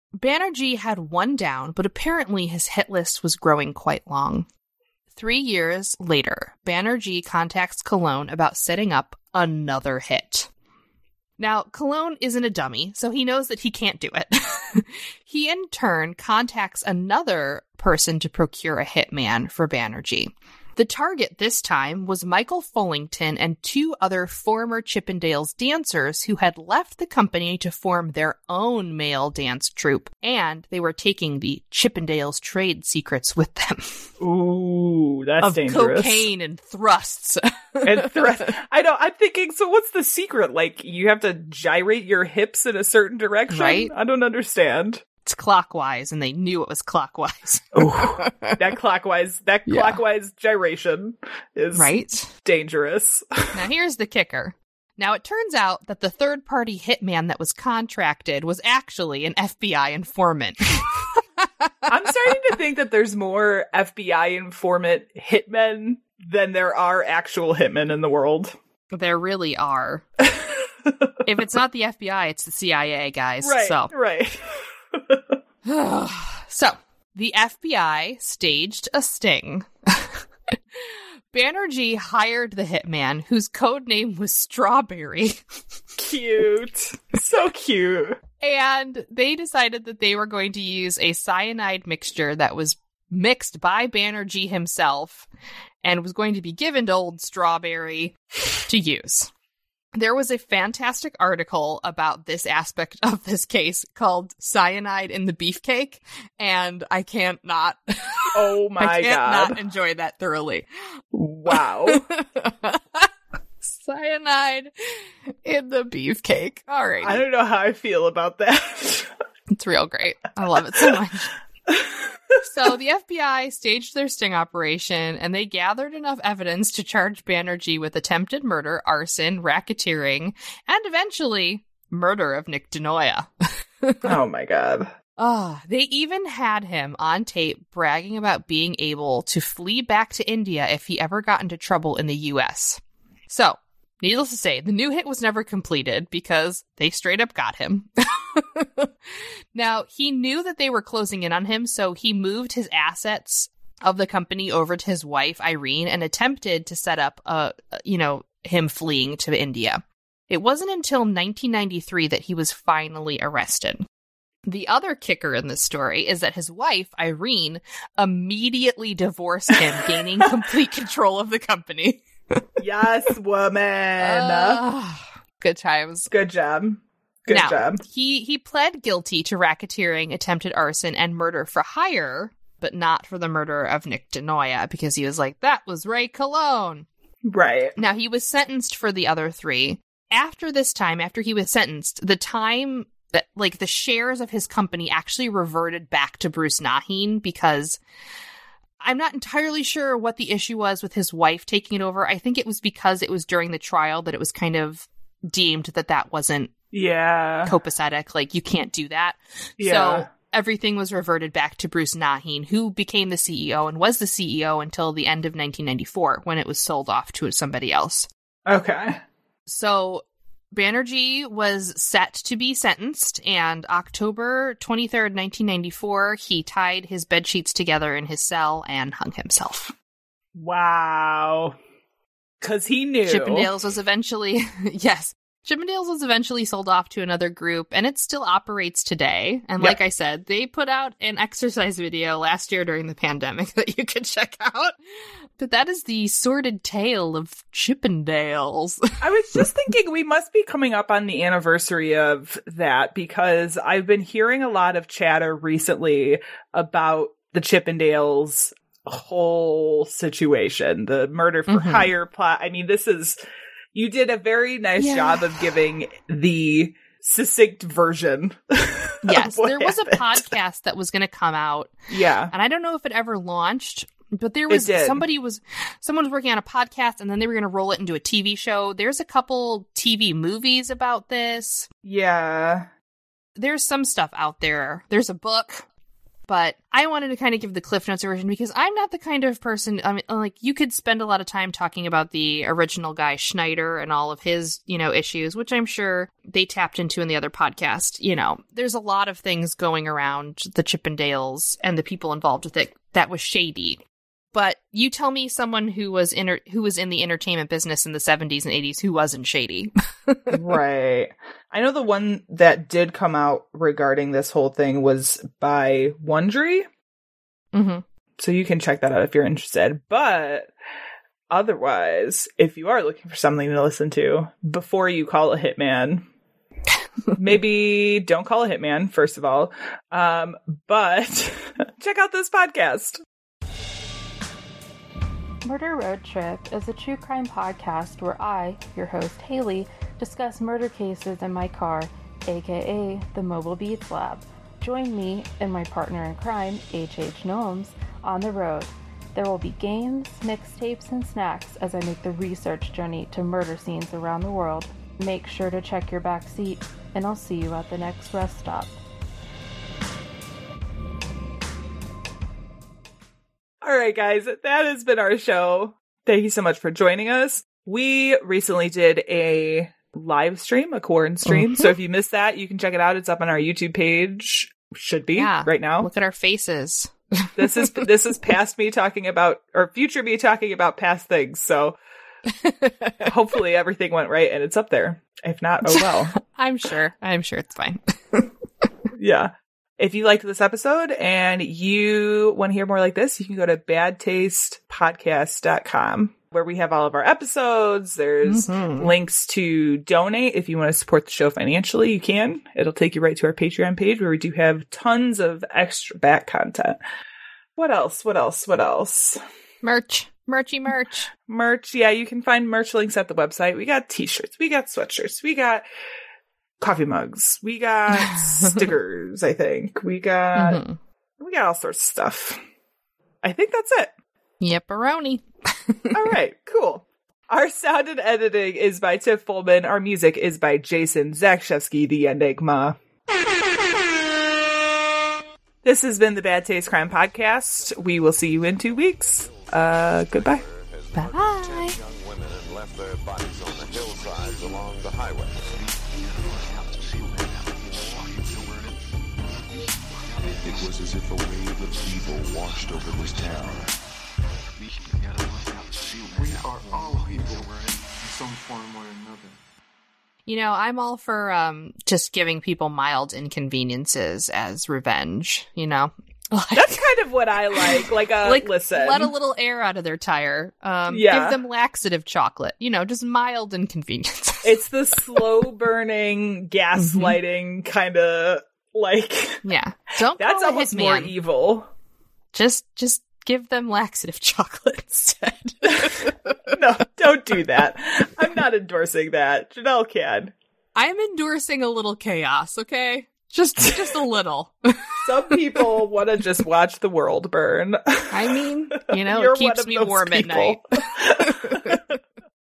Banerjee had one down, but apparently his hit list was growing quite long. 3 years later, Banerjee contacts Cologne about setting up another hit. Now, Cologne isn't a dummy, so he knows that he can't do it. He, in turn, contacts another person to procure a hitman for Banerjee. The target this time was Michael Fullington and 2 other former Chippendales dancers who had left the company to form their own male dance troupe, and they were taking the Chippendales trade secrets with them. Ooh, that's dangerous. Cocaine and thrusts. I know, I'm thinking, so what's the secret? Like, you have to gyrate your hips in a certain direction? Right? I don't understand. It's clockwise, and they knew it was clockwise. Ooh, that clockwise gyration is dangerous. Now here's the kicker. Now it turns out that the third-party hitman that was contracted was actually an FBI informant. I'm starting to think that there's more FBI informant hitmen than there are actual hitmen in the world. There really are. If it's not the FBI, it's the CIA, guys. Right. So, the FBI staged a sting. Banerjee hired the hitman, whose code name was Strawberry. Cute. So cute. And they decided that they were going to use a cyanide mixture that was mixed by Banerjee himself and was going to be given to old Strawberry to use. There was a fantastic article about this aspect of this case called Cyanide in the Beefcake, and I can't not Oh my I can't God. not enjoy that thoroughly. Wow. Cyanide in the beefcake. All right. I don't know how I feel about that. It's real great. I love it so much. So the FBI staged their sting operation, and they gathered enough evidence to charge Banerjee with attempted murder, arson, racketeering, and eventually murder of Nick DeNoia. Oh my God. They even had him on tape bragging about being able to flee back to India if he ever got into trouble in the U.S. So, needless to say, the new hit was never completed because they straight up got him. Now, he knew that they were closing in on him, so he moved his assets of the company over to his wife, Irene, and attempted to set up, him fleeing to India. It wasn't until 1993 that he was finally arrested. The other kicker in this story is that his wife, Irene, immediately divorced him, gaining complete control of the company. Yes, woman. Good times. Good job. He pled guilty to racketeering, attempted arson, and murder for hire, but not for the murder of Nick DeNoia, because he was like, that was Ray Cologne. Right. Now, he was sentenced for the other 3. After this time, after he was sentenced, the time that, the shares of his company actually reverted back to Bruce Nahin, because I'm not entirely sure what the issue was with his wife taking it over. I think it was because it was during the trial that it was kind of deemed that wasn't copacetic. You can't do that. Yeah. So everything was reverted back to Bruce Nahin, who became the CEO and was the CEO until the end of 1994 when it was sold off to somebody else. Okay. So Banerjee was set to be sentenced, and October 23rd, 1994, he tied his bedsheets together in his cell and hung himself. Wow. Because he knew. Chippendales was eventually, Chippendales was eventually sold off to another group, and it still operates today. And like I said, they put out an exercise video last year during the pandemic that you can check out. But that is the sordid tale of Chippendales. I was just thinking we must be coming up on the anniversary of that, because I've been hearing a lot of chatter recently about the Chippendales whole situation, the murder for hire plot. I mean, you did a very nice job of giving the succinct verversion. Yes, there was a podcast that was going to come out. Yeah. And I don't know if it ever launched, but there was someone was working on a podcast, and then they were going to roll it into a TV show. There's a couple TV movies about this. Yeah. There's some stuff out there. There's a book. but I wanted to kind of give the Cliff Notes version because I'm not the kind of person, I mean, like, you could spend a lot of time talking about the original guy Schneider and all of his, issues, which I'm sure they tapped into in the other podcast. There's a lot of things going around the Chippendales and the people involved with it that was shady. But you tell me someone who was in the entertainment business in the 70s and 80s who wasn't shady. Right. I know the one that did come out regarding this whole thing was by Wondery. Mm-hmm. So you can check that out if you're interested. But otherwise, if you are looking for something to listen to before you call a hitman, maybe don't call a hitman, first of all. But check out this podcast. Murder Road Trip is a true crime podcast where I, your host Haley, discuss murder cases in my car, aka the Mobile Beats Lab. Join me and my partner in crime, H.H. Gnomes, on the road. There will be games, mixtapes, and snacks as I make the research journey to murder scenes around the world. Make sure to check your back seat, and I'll see you at the next rest stop. All right, guys, that has been our show. Thank you so much for joining us. We recently did a live stream, a Quarren stream. Mm-hmm. So if you missed that, you can check it out. It's up on our YouTube page. Should be right now. Look at our faces. This is past me talking about, or future me talking about past things. So hopefully everything went right and it's up there. If not, oh well. I'm sure it's fine. Yeah. If you liked this episode and you want to hear more like this, you can go to badtastepodcast.com, where we have all of our episodes. There's links to donate. If you want to support the show financially, you can. It'll take you right to our Patreon page, where we do have tons of extra back content. What else? Merch. Yeah, you can find merch links at the website. We got t-shirts. We got sweatshirts. We got coffee mugs. We got stickers, I think. We got all sorts of stuff. I think that's it. Yepperoni. All right, cool. Our sound and editing is by Tiff Fullman. Our music is by Jason Zakshevsky, the Enigma. This has been the Bad Taste Crime Podcast. We will see you in 2 weeks. Goodbye. Bye. Young women and left their bodies on the hillsides along the highway. It was as if a wave of evil washed over this town. We are all evil in some form or another. I'm all for just giving people mild inconveniences as revenge, That's kind of what I like. Listen. Let a little air out of their tire. Give them laxative chocolate. Just mild inconveniences. It's the slow burning, gaslighting kind of Yeah. Don't that's almost more evil. Just give them laxative chocolate instead. No, don't do that. I'm not endorsing that. Janelle can. I'm endorsing a little chaos, okay? Just a little. Some people want to just watch the world burn. I mean, it keeps me warm at night.